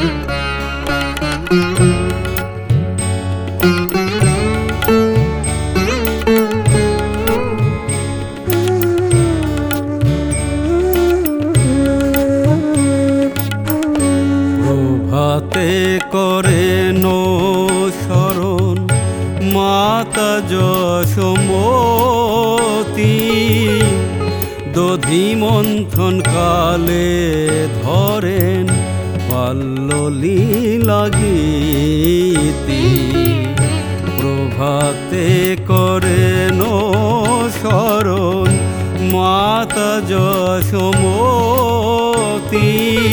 প্রভাতে করেন শরণ মাতা যশোমতী, দধি মন্থন কালে ধরেন পাল্ললীলা গীতি। প্রভাতে করেন শরণ মাতা যশোমতী,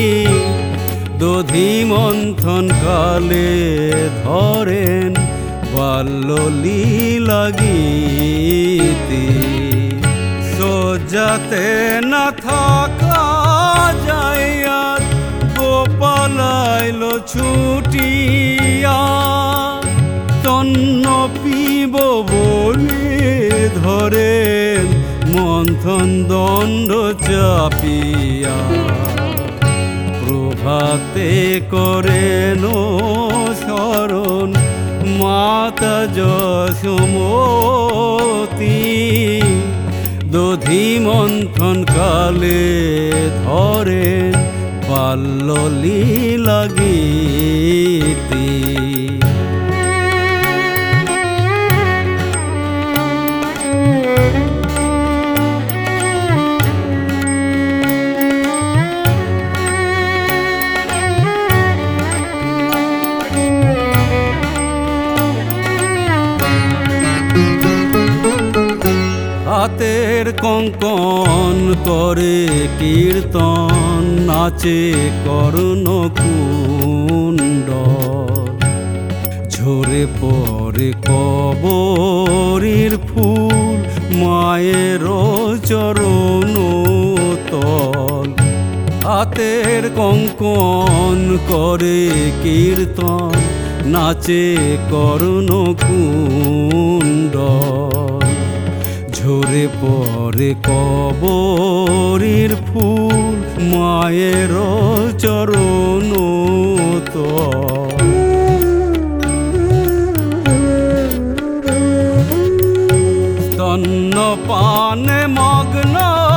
দধি মন্থন কালে ধরেন পাল্ললীলা গীতি। শয্যাতে না থাকা যাইয়া গোপাল আইল ছুটিয়া, তন্ন পিব বলে ধরেন মন্থন দণ্ড চাপিয়া। প্রভাতে করেন শরণ মাতা যশোমতী, দধি মন্থন কালে ধরেন পাল্ললীলা গীতি। হাতের কঙ্কন করে কীর্তন, নাচে কর্ণকুণ্ডল, ঝরে পড়ে কবরীর ফুল মায়ের চরণ তল। হাতের কঙ্কন করে কীর্তন, নাচে কর্ণকুণ্ডল, ঝরে পড়ে কবরীর ফুল মায়ের চরণ তল। স্তন্য পানে মগ্ন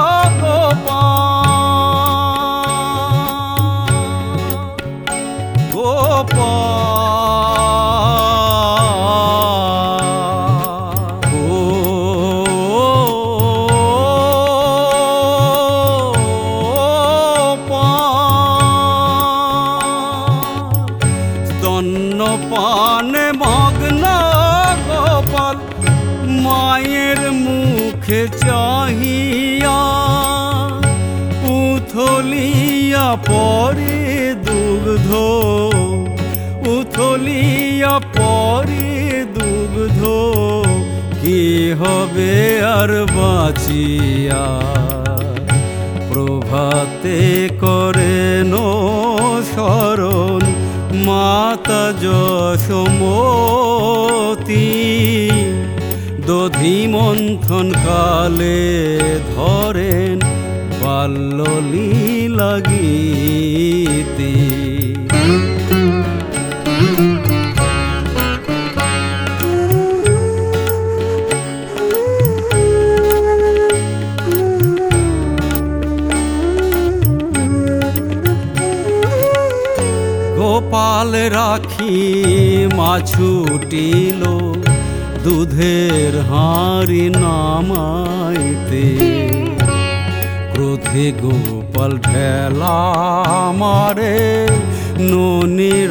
পানে মগ্ন গোপাল, মায়ের মুখে চাহিয়া উথলিয়া পরে দুগ্ধ, উথলিয়া পরে দুগ্ধ, কি হবে আর বাঁচিয়া। প্রভাতে করেন শরণ মাতা যশোমতী, দধি মন্থন কালে ধরেন পাল্ললীলা গীতি। গোপাল রাখি মা ছুটিল দুধের হাঁড়ি নামাইতে, ক্রোধে গোপাল ঢেলা মারে ননির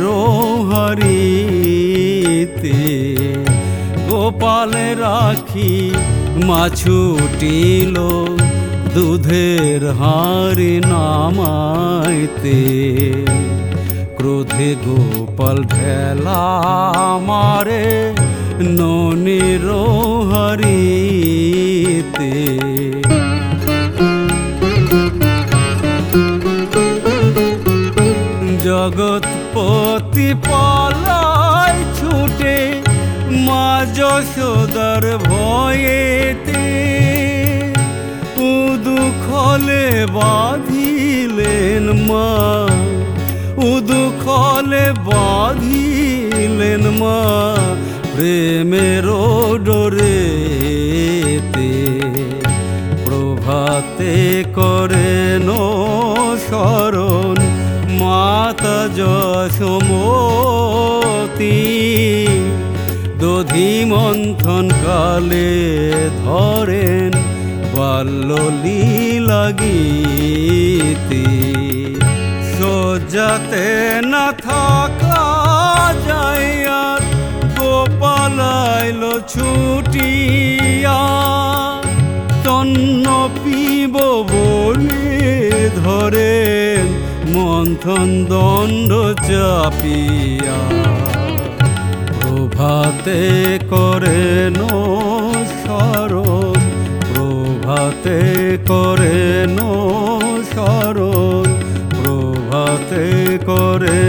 হাঁড়িতে। গোপাল রাখি মা ছুটিল দুধের হাঁড়ি নামাইতে, ক্রোধে গোপাল ঢেলা মারে ননির হাঁড়িতে। জগৎপতি পালায় ছুটে মা যশোদার ভয়েতে, উদুখলে বাঁধিলেন মা, উদুখলে গলে বাঁধিলেন মা প্রেমের ডোরেতে। প্রভাতে করেন শরণ মাতা যশোমতী। দধি মন্থন কালে ধরেন বাল্যলীলা গীতি। শয্যাতে না থাকা যায় আর গোপাল আইল ছুটিয়া। তন্ন পিব বলে ধরেন মন্থন দণ্ড চাপিয়া। প্রভাতে করেন শরণ, প্রভাতে করেন শরণ, প্রভাতে করে